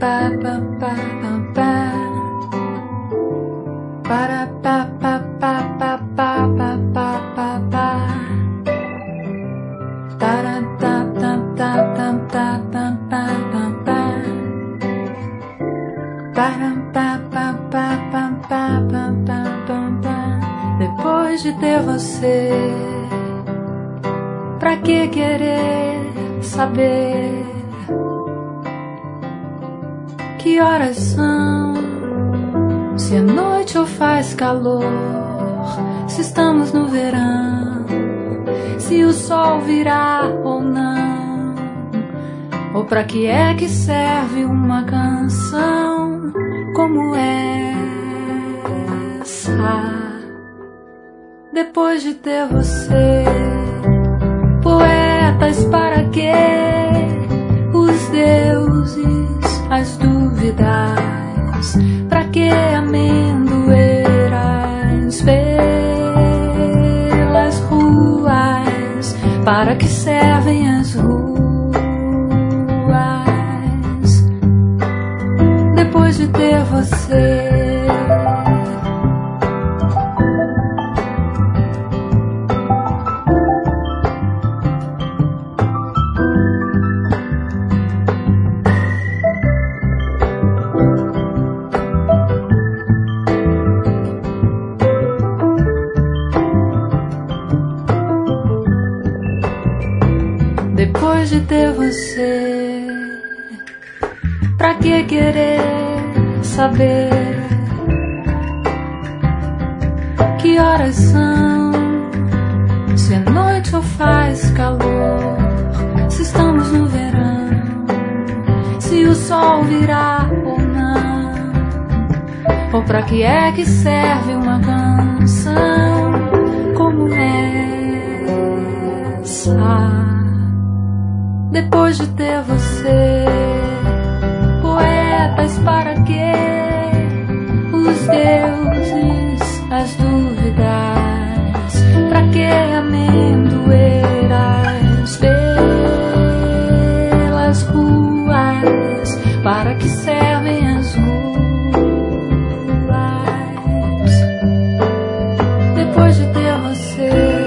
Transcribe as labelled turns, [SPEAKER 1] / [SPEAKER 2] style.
[SPEAKER 1] Depois de ter você, pra que querer saber que horas são? Se é noite ou faz calor, se estamos no verão, se o sol virá ou não, ou pra que é que serve uma canção como essa? Depois de ter você, poetas, para que os deuses, as dúvidas, pra que amendoeiras pelas ruas, para que servem as ruas? Depois de ter você, depois de ter você, pra que querer saber que horas são? Se é noite ou faz calor, se estamos no verão, se o sol virá ou não, ou pra que é que serve uma canção como essa? Depois de ter você, poetas, para que os deuses, as dúvidas, pra que amendoeiras pelas ruas, para que servem as ruas? Depois de ter você,